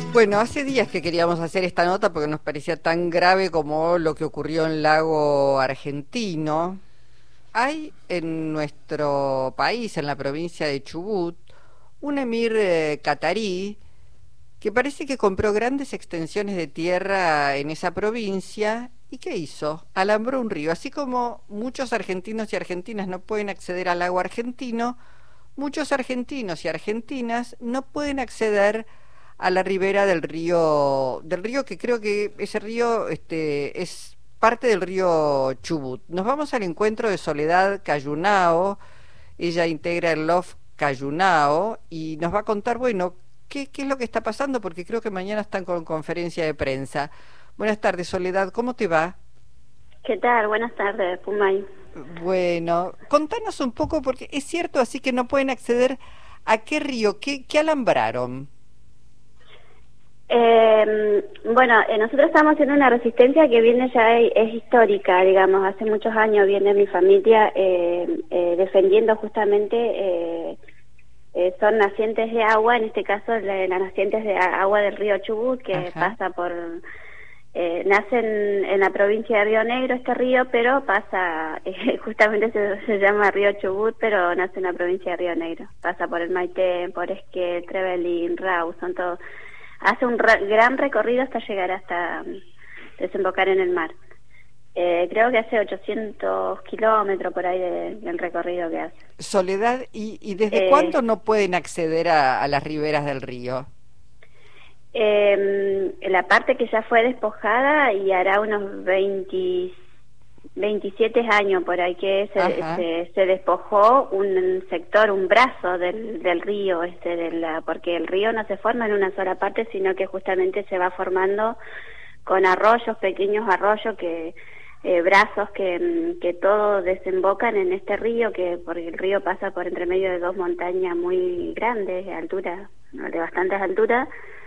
Bueno, hace días que queríamos hacer esta nota porque nos parecía tan grave como lo que ocurrió en Lago Argentino. Hay en nuestro país, en la provincia de Chubut, un emir catarí que parece que compró grandes extensiones de tierra en esa provincia. ¿Y qué hizo? Alambró un río. Así como muchos argentinos y argentinas no pueden acceder al lago argentino, muchos argentinos y argentinas no pueden acceder a la ribera del río que creo que ese río es parte del río Chubut. Nos vamos al encuentro de Soledad Cayunao. Ella integra el LOF Cayunao y nos va a contar, bueno, qué es lo que está pasando, porque creo que mañana están con conferencia de prensa. Buenas tardes, Soledad, ¿cómo te va? ¿Qué tal? Buenas tardes, Pumay. Bueno, contanos un poco, porque es cierto, así que no pueden acceder a qué río, qué alambraron. Bueno, nosotros estamos haciendo una resistencia que viene ya, es histórica, digamos, hace muchos años viene mi familia defendiendo justamente, son nacientes de agua, en este caso las nacientes de agua del río Chubut, que Ajá. pasa por, nace en la provincia de Río Negro este río, pero pasa, justamente se llama río Chubut, pero nace en la provincia de Río Negro, pasa por el Maitén, por Esquel, Trevelin, Rawson, todo. Hace un gran recorrido hasta llegar hasta desembocar en el mar. Creo que hace 800 kilómetros por ahí del recorrido que hace. Soledad, ¿y desde Eh, cuándo no pueden acceder a las riberas del río? la parte que ya fue despojada y hará unos 27 años por ahí que Ajá. se despojó un sector, un brazo del río, porque el río no se forma en una sola parte, sino que justamente se va formando con arroyos, pequeños arroyos brazos que todos desembocan en este río, porque el río pasa por entre medio de dos montañas muy grandes, de bastantes alturas,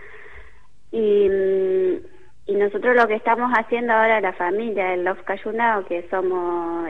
y nosotros lo que estamos haciendo ahora, la familia, el Los Cayunao, que somos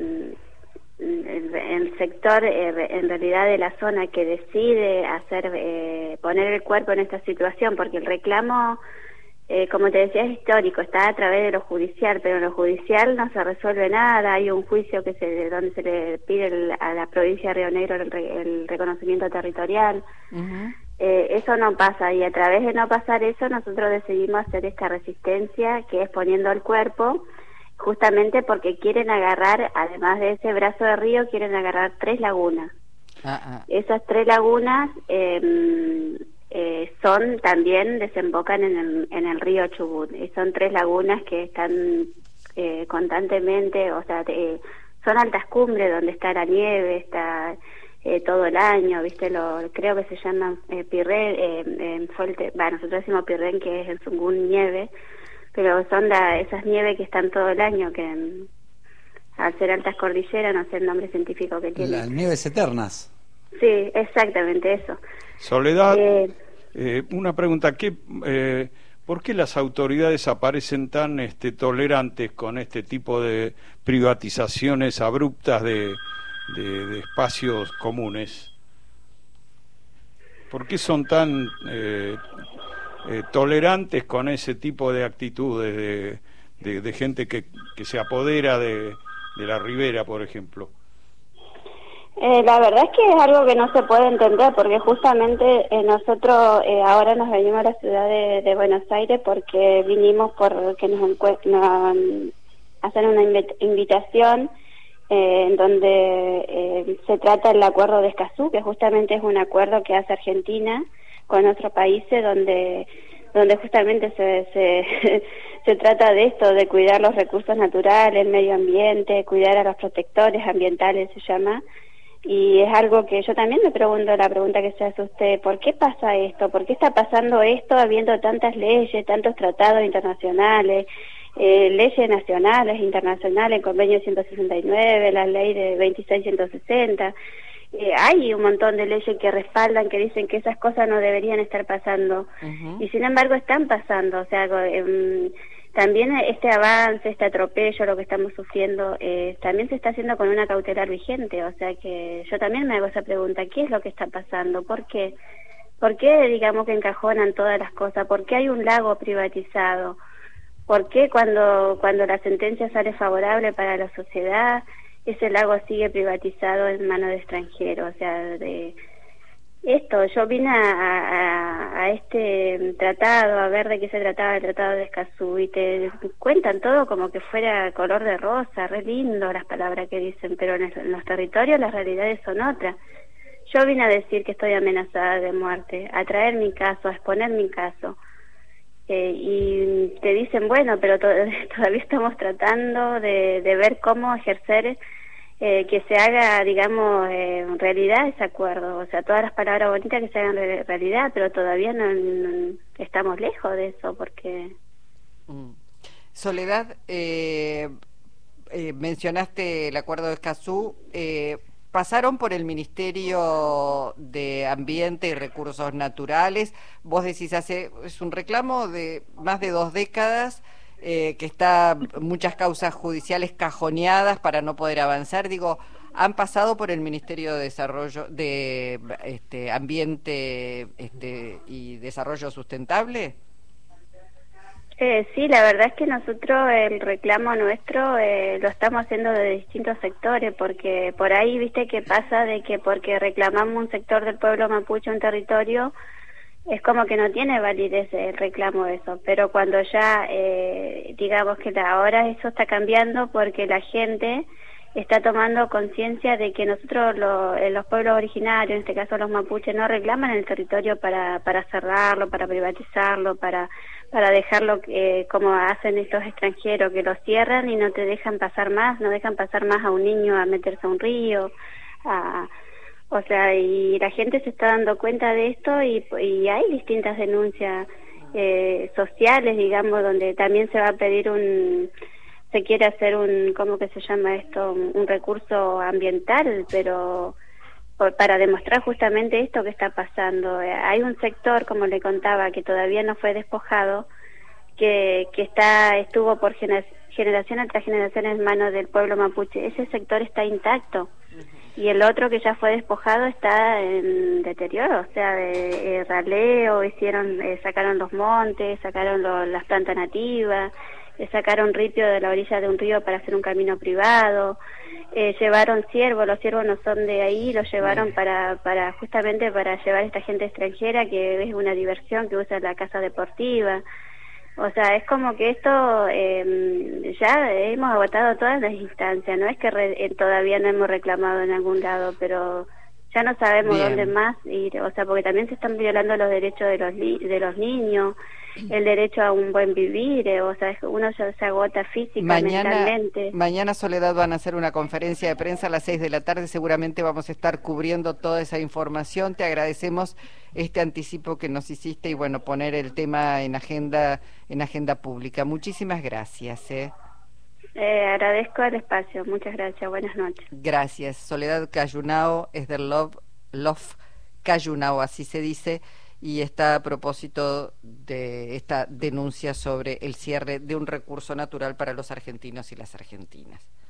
el sector en realidad de la zona que decide poner el cuerpo en esta situación, porque el reclamo, como te decía, es histórico, está a través de lo judicial, pero en lo judicial no se resuelve nada. Hay un juicio donde se le pide a la provincia de Río Negro el reconocimiento territorial. Ujú. Eso no pasa, y a través de no pasar eso nosotros decidimos hacer esta resistencia, que es poniendo el cuerpo, justamente porque quieren agarrar, además de ese brazo de río, quieren agarrar 3 lagunas. Ah, ah. Esas 3 lagunas desembocan en el río Chubut, y son 3 lagunas que están constantemente, o sea, son altas cumbres donde está la nieve, está todo el año, creo que se llama Pirrén, nosotros decimos Pirrén, que es el Sungún nieve, pero son esas nieves que están todo el año, que al ser altas cordilleras, no sé el nombre científico que tienen. Las nieves eternas. Sí, exactamente eso. Soledad, Eh, una pregunta, ¿por qué las autoridades aparecen tan tolerantes con este tipo de privatizaciones abruptas de espacios comunes? ¿Por qué son tan tolerantes con ese tipo de actitudes de gente que se apodera de la ribera, por ejemplo? La verdad es que es algo que no se puede entender, porque justamente nosotros ahora nos venimos a la ciudad de Buenos Aires porque vinimos porque nos hacen una invitación en donde se trata el acuerdo de Escazú, que justamente es un acuerdo que hace Argentina con otros países donde justamente se trata de esto, de cuidar los recursos naturales, el medio ambiente, cuidar a los protectores ambientales, se llama. Y es algo que yo también me pregunto, la pregunta que se hace usted: ¿por qué pasa esto? ¿Por qué está pasando esto habiendo tantas leyes, tantos tratados internacionales, leyes nacionales, internacionales, el convenio 169, la ley de 26160? Hay un montón de leyes que respaldan, que dicen que esas cosas no deberían estar pasando, Ujú. y sin embargo están pasando. O sea, también este avance, este atropello, lo que estamos sufriendo, también se está haciendo con una cautelar vigente. O sea que yo también me hago esa pregunta: ¿qué es lo que está pasando? ¿Por qué? ¿Por qué, digamos, que encajonan todas las cosas? ¿Por qué hay un lago privatizado? ¿Por qué cuando la sentencia sale favorable para la sociedad, ese lago sigue privatizado en manos de extranjeros? O sea, de esto, yo vine a este tratado, a ver de qué se trataba el Tratado de Escazú, y te cuentan todo como que fuera color de rosa, re lindo las palabras que dicen, pero en los territorios las realidades son otras. Yo vine a decir que estoy amenazada de muerte, a traer mi caso, a exponer mi caso. Y te dicen, bueno, pero todavía estamos tratando de ver cómo ejercer que se haga, digamos, realidad ese acuerdo. O sea, todas las palabras bonitas que se hagan realidad, pero todavía no estamos lejos de eso, porque... Soledad, mencionaste el acuerdo de Escazú. Pasaron por el Ministerio de Ambiente y Recursos Naturales. Vos decís, es un reclamo de más de 2 décadas, que está muchas causas judiciales cajoneadas para no poder avanzar. Digo, ¿han pasado por el Ministerio de Desarrollo de Ambiente y Desarrollo Sustentable? Sí, la verdad es que nosotros el reclamo nuestro lo estamos haciendo de distintos sectores, porque por ahí, viste, que pasa de que porque reclamamos un sector del pueblo mapuche, un territorio, es como que no tiene validez el reclamo de eso, pero cuando ya, digamos que ahora eso está cambiando porque la gente está tomando conciencia de que nosotros los pueblos originarios, en este caso los mapuches, no reclaman el territorio para cerrarlo, para privatizarlo, para dejarlo como hacen estos extranjeros, que lo cierran y no te dejan pasar más, no dejan pasar más a un niño a meterse a un río, o sea, y la gente se está dando cuenta de esto y hay distintas denuncias sociales, digamos, donde también se va a pedir se quiere hacer ¿cómo que se llama esto? Un recurso ambiental, pero para demostrar justamente esto que está pasando. Hay un sector, como le contaba, que todavía no fue despojado, que estuvo por generación tras generación en manos del pueblo mapuche. Ese sector está intacto. Y el otro que ya fue despojado está en deterioro, o sea, de raleo, sacaron los montes, sacaron las plantas nativas, sacaron ripio de la orilla de un río para hacer un camino privado, llevaron ciervos, los ciervos no son de ahí, los llevaron justamente para llevar a esta gente extranjera que es una diversión, que usa la casa deportiva. O sea, es como que esto ya hemos agotado todas las instancias, no es que todavía no hemos reclamado en algún lado, pero ya no sabemos dónde más ir, o sea, porque también se están violando los derechos de los niños, el derecho a un buen vivir, o sea, uno ya se agota física, mentalmente. Mañana, Soledad, van a hacer una conferencia de prensa a las 6 de la tarde, seguramente vamos a estar cubriendo toda esa información. Te agradecemos este anticipo que nos hiciste y bueno, poner el tema en agenda pública. Muchísimas gracias. Agradezco el espacio, muchas gracias, buenas noches. Gracias. Soledad Cayunao es del Love Cayunao, así se dice, y está a propósito de esta denuncia sobre el cierre de un recurso natural para los argentinos y las argentinas.